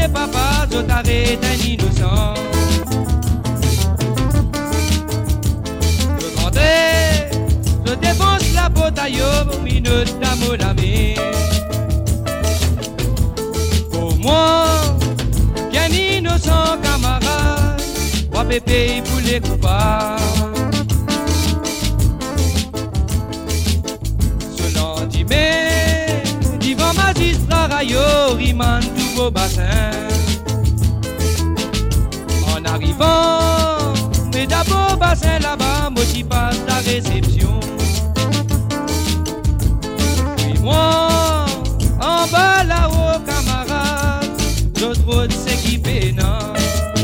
et papa, je t'arrête un innocent. Je grandais, je défonce la bataille au minute d'amour l'ami. Pour moi, bien innocent camarade, moi bébé pour les coupables. Ce lendemain, devant magistrat Rayo, rimane tout beau bassin. En arrivant, mais d'abord bassin là-bas, moi qui passe la réception. Puis moi, en bas là-haut, camarade, d'autres routes s'équiper, non.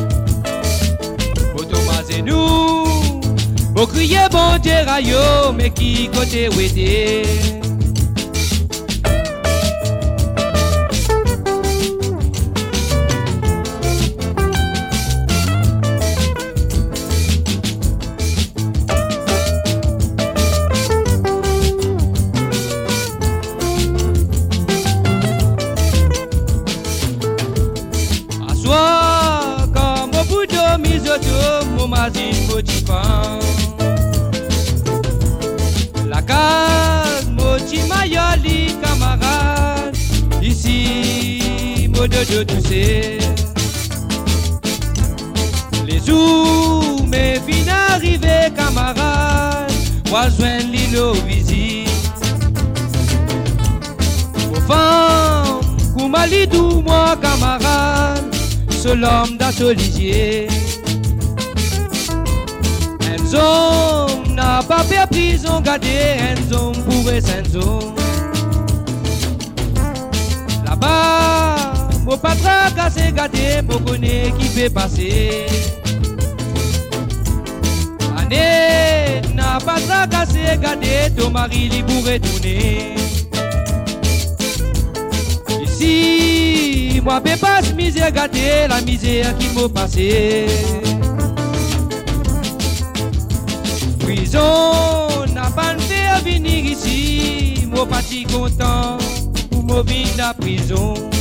Pour Thomas et nous, pour crier bon Dieu Rayo, mais qui côté où était? Comme au bout de mes autos, mon mazine motivant. La case, moti mayoli, camarade. Ici, mot de tousser. Les jours, mes fins arrivés, camarade. Moi, joindre l'îlot visite. Aux femmes, Koumalidou, moi, camarade. C'est l'homme d'Assolizier. Un homme n'a pas fait prison, gardé un homme pour un homme. Là-bas, mon patron cassé gardé, pour connaître qui fait passer. Année n'a pas cassé gardé, ton mari lui pourrait tourner. Ici, moi, peux pas misère gâter la misère qui m'a passé. Prison n'a pas fait venir ici, moi, pas si content pour me venir de la prison.